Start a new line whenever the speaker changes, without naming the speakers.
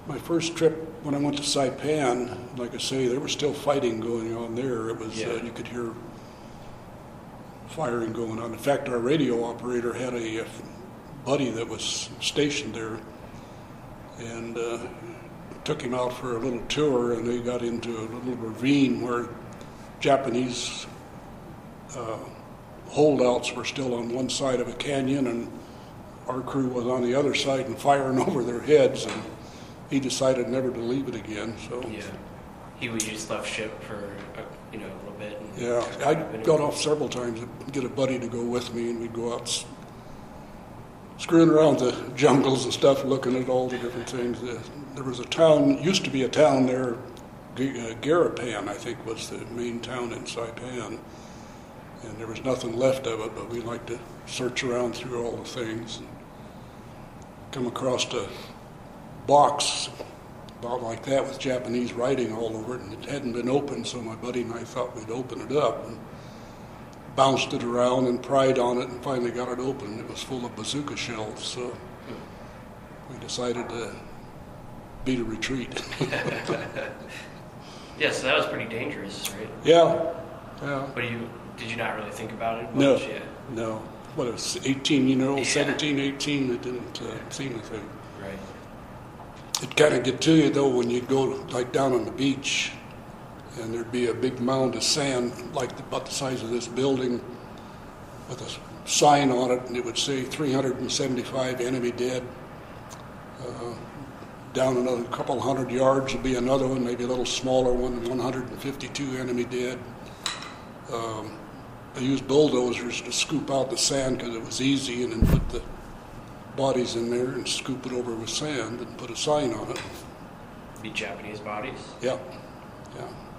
My first trip when I went to Saipan, like I say, there was still fighting going on there. It was you could hear firing going on. In fact, our radio operator had a buddy that was stationed there, and took him out for a little tour, and they got into a little ravine where Japanese holdouts were still on one side of a canyon, and our crew was on the other side and firing over their heads, and he decided never to leave it again. So
he just left ship for a little bit.
And I got off several times to get a buddy to go with me, and we'd go out screwing around the jungles and stuff, looking at all the different things. There was a town, used to be a town there, Garapan, I think, was the main town in Saipan, and there was nothing left of it, but we liked to search around through all the things and come across a box about like that with Japanese writing all over it, and it hadn't been opened, so my buddy and I thought we'd open it up and bounced it around and pried on it and finally got it open. It was full of bazooka shells, so we decided to beat a retreat.
Yeah, so that was pretty dangerous, right?
Yeah.
But did you not really think about it
No,
much? Yeah.
no. What, it was 18-year-old, 17, 18, it didn't seem a thing.
Right.
It kind of get to you, though, when you'd go like down on the beach, and there'd be a big mound of sand, like about the size of this building, with a sign on it, and it would say 375 enemy dead. Down another couple hundred yards would be another one, maybe a little smaller one, 152 enemy dead. I used bulldozers to scoop out the sand because it was easy, and then put the bodies in there and scoop it over with sand and put a sign on it.
Be Japanese bodies?
Yeah.